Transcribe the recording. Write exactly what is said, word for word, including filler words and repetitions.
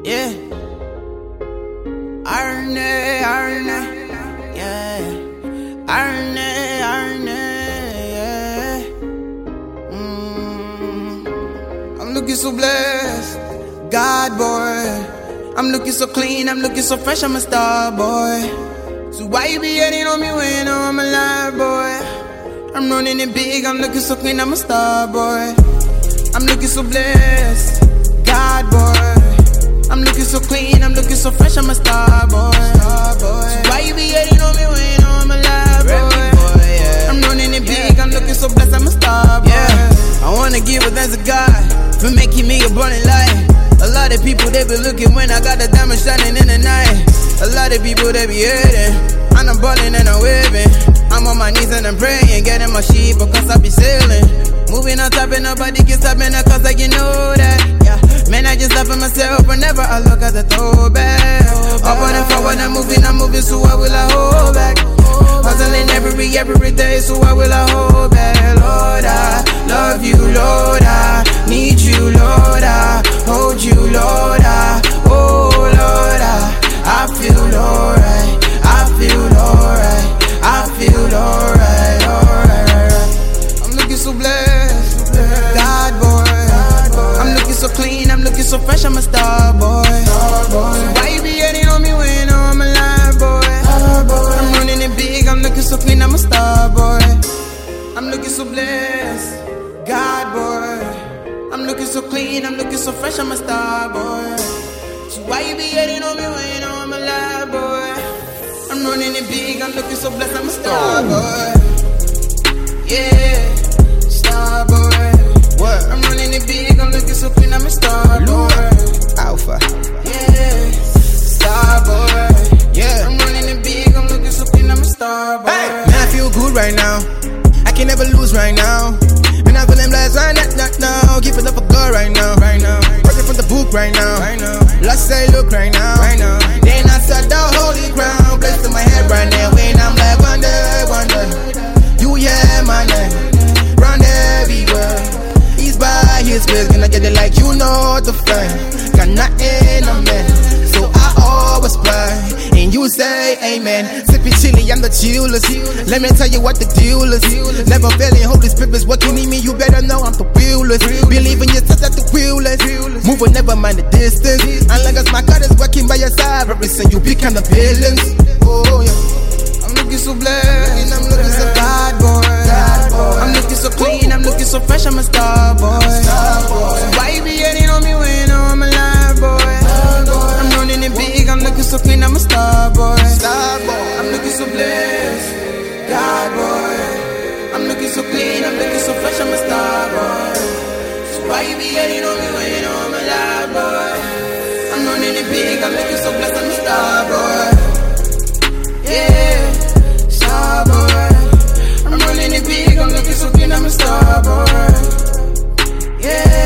Yeah. Arne, Arne, yeah. Arne, Arne, yeah. Mm. I'm looking so blessed, God boy. I'm looking so clean, I'm looking so fresh, I'm a star boy. So why you be hating on me when you know I'm alive, boy? I'm running it big, I'm looking so clean, I'm a star boy. I'm looking so blessed, God boy. I'm looking so clean, I'm looking so fresh, I'm a star boy. Star boy. So why you be hating on me when you know I'm alive, boy? boy yeah. I'm running it big, I'm looking so blessed, I'm a star boy. Yeah. I wanna give it thanks to God for making me a burning light. A lot of people, they be looking when I got the diamond shining in the night. A lot of people, they be hating, and I'm balling and I'm waving. I'm on my knees and I'm praying, getting my sheep because I be sailing. Moving on top and nobody can stop me now, cause like you know that, yeah. Man, I just laugh at myself whenever I look at the throwback. Up and forward, I'm moving, I'm moving, so why will I hold back? Hustling every, every day, so why will I hold back? Lord, I love you, Lord, I need you, Lord, I hold you, Lord, I, oh Lord, I, I feel alright, I feel alright, I feel alright, alright. I'm looking so blessed, God boy. I'm looking so clean, I'm looking so fresh, I'm a star boy. So why you be hating on me when you know I'm alive, boy? I'm running it big, I'm looking so clean, I'm a star boy. I'm looking so blessed, God boy. I'm looking so clean, I'm looking so fresh, I'm a star boy. So why you be hating on me when you know I'm alive, boy? I'm running it big, I'm looking so blessed, I'm a star boy. Yeah, star boy. What? I'm running it big, I'm looking so clean, I'm a star boy. Alpha. Yeah, star boy. Yeah, I'm running it big, I'm looking so clean, I'm a star boy. Hey, man, I feel good right now. I can never lose right now. Man, I feel them blessed right now, now. Give it up for God right now, right now. Working from the book right now, right now. Let's say look right now, right now. Then I said the holy ground, blessed in my head right now. When I'm like wonder, wonder, you yeah my name, round everywhere. By his grace, gonna get it like you know the fame. Got nothing on me, so I always pray. And you say amen. Sippy chili, I'm the chillest. Let me tell you what the deal is. Never failing, Holy Spirit's working in me. You better know I'm the realest. Believe in yourself, that's the realest. Moving, never mind the distance. And long as my God is working by your side, represent you become the villains. Oh yeah. I'm looking so blessed, I'm looking so God boy. I'm looking so clean, I'm looking so fresh, I'm a star boy. So why you be hating on me when you know I'm alive, boy? I'm running it big, I'm looking so clean, I'm a star boy. I'm looking so blessed, God boy. I'm looking so clean, I'm looking so fresh, I'm a star boy. So why you be hating on me when you know I'm alive, boy? I'm running it big, I'm looking so blessed, I'm a star boy. Yeah, star boy. I'm running it big, I'm looking so clean, I'm a star boy. Yeah.